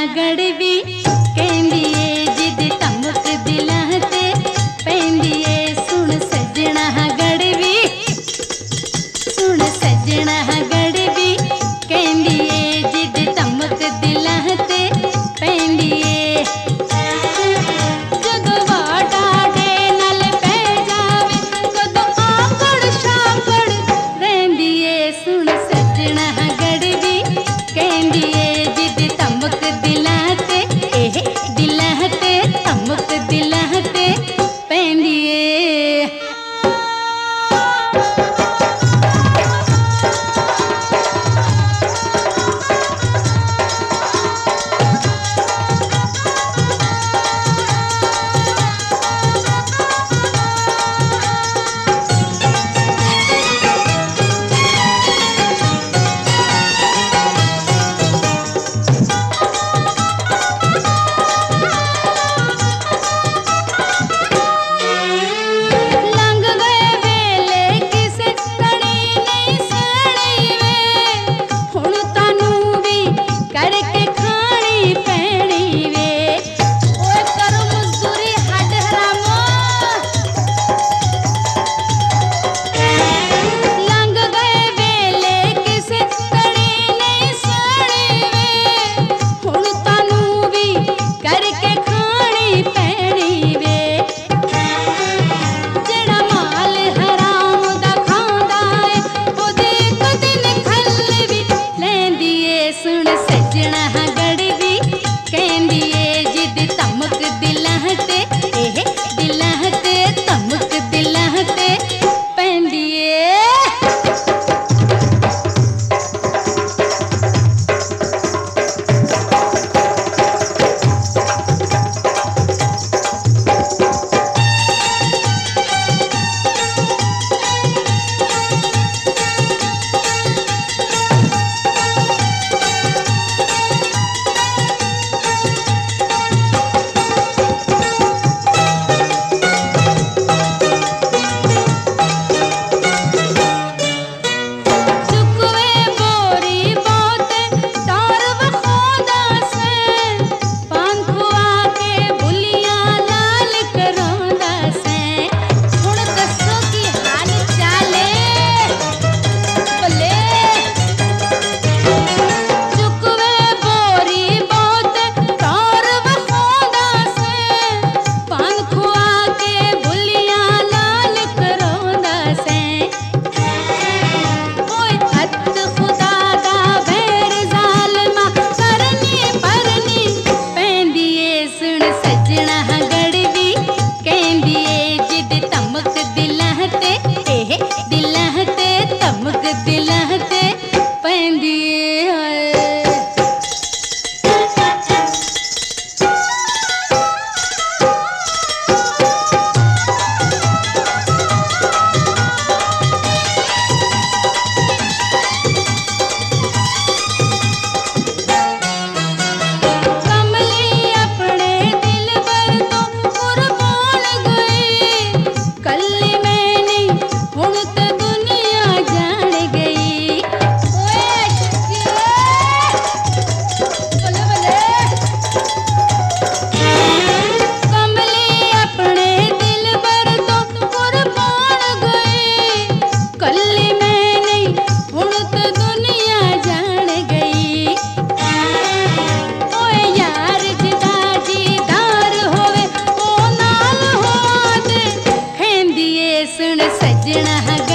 गड़वी कहंदी ए जिद तमक दिलां ते पैंदी ए सुन सजना गड़वी सुन सजना गड़वी कहंदी ए जिद तमक दिलां ते पैंदी ए जदों वाटा दे नाल पै जावे कदों आकड़ शाकड़ रहिंदी ए सुन सजना गड़वी कहंदी ए जिद तमक दिलां ते दिलां ते तमक दिलां ते पैंदी ए सुन सजना